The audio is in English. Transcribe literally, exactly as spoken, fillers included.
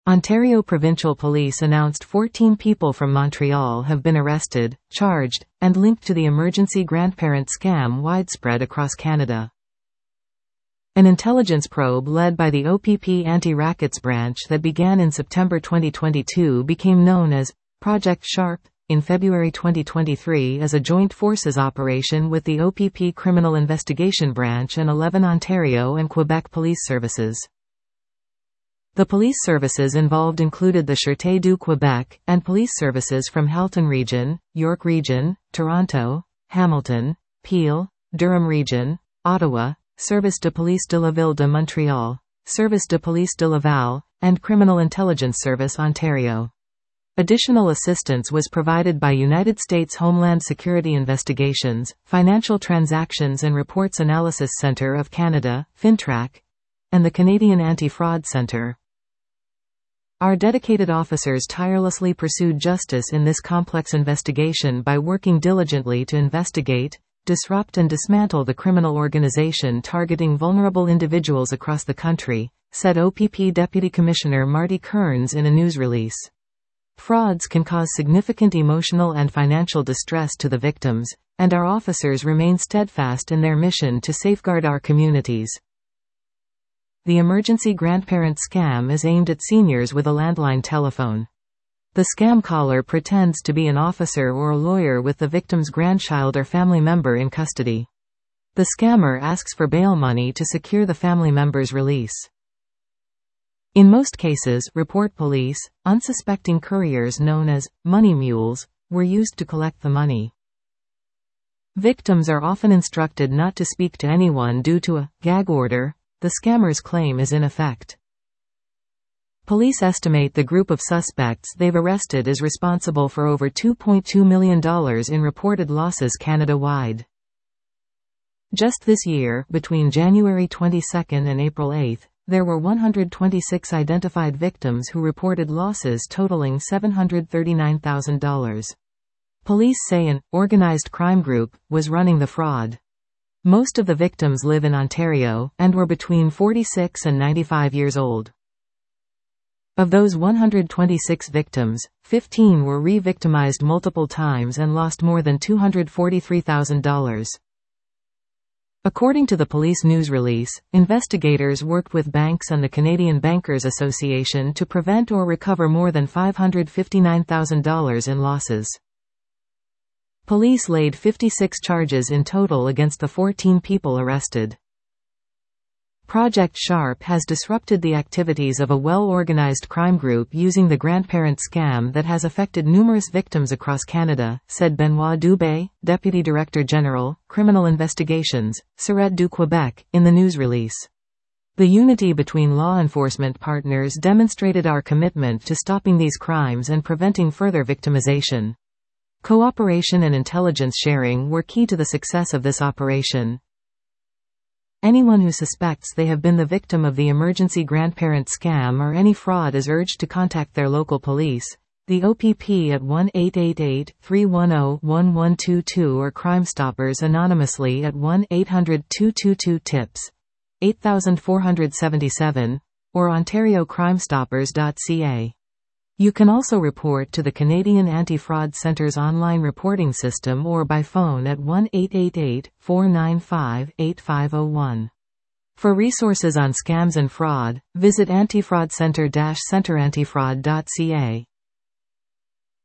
Ontario Provincial Police announced fourteen people from Montreal have been arrested, charged, and linked to the emergency grandparent scam widespread across Canada. An intelligence probe led by the O P P Anti-Rackets branch that began in September twenty twenty-two became known as Project Sharp in February twenty twenty-three as a joint forces operation with the O P P Criminal Investigation Branch and eleven Ontario and Quebec police services. The police services involved included the Sûreté du Québec, and police services from Halton Region, York Region, Toronto, Hamilton, Peel, Durham Region, Ottawa, Service de Police de la Ville de Montréal, Service de Police de Laval, and Criminal Intelligence Service Ontario. Additional assistance was provided by United States Homeland Security Investigations, Financial Transactions and Reports Analysis Centre of Canada, FINTRAC, and the Canadian Anti-Fraud Centre. Our dedicated officers tirelessly pursued justice in this complex investigation by working diligently to investigate, disrupt and dismantle the criminal organization targeting vulnerable individuals across the country, said O P P Deputy Commissioner Marty Kearns in a news release. Frauds can cause significant emotional and financial distress to the victims, and our officers remain steadfast in their mission to safeguard our communities. The emergency grandparent scam is aimed at seniors with a landline telephone. The scam caller pretends to be an officer or a lawyer with the victim's grandchild or family member in custody. The scammer asks for bail money to secure the family member's release. In most cases, report police, unsuspecting couriers known as money mules were used to collect the money. Victims are often instructed not to speak to anyone due to a gag order the scammer's claim is in effect. Police estimate the group of suspects they've arrested is responsible for over two point two million dollars in reported losses Canada-wide. Just this year, between January twenty-second and April eighth, there were one hundred twenty-six identified victims who reported losses totaling seven hundred thirty-nine thousand dollars. Police say an organized crime group was running the fraud. Most of the victims live in Ontario, and were between forty-six and ninety-five years old. Of those one hundred twenty-six victims, fifteen were re-victimized multiple times and lost more than two hundred forty-three thousand dollars. According to the police news release, investigators worked with banks and the Canadian Bankers Association to prevent or recover more than five hundred fifty-nine thousand dollars in losses. Police laid fifty-six charges in total against the fourteen people arrested. Project Sharp has disrupted the activities of a well-organized crime group using the grandparent scam that has affected numerous victims across Canada, said Benoit Dubé, Deputy Director General, Criminal Investigations, Sûreté du Québec, in the news release. The unity between law enforcement partners demonstrated our commitment to stopping these crimes and preventing further victimization. Cooperation and intelligence sharing were key to the success of this operation. Anyone who suspects they have been the victim of the emergency grandparent scam or any fraud is urged to contact their local police, the O P P at one eight eight eight, three one zero, one one two two or Crime Stoppers anonymously at one eight hundred, two two two, TIPS, eight four seven seven, or ontario crime stoppers dot c a. You can also report to the Canadian Anti-Fraud Centre's online reporting system or by phone at one eight eight eight, four nine five, eight five zero one. For resources on scams and fraud, visit antifraudcenter dash centre antifraud dot c a.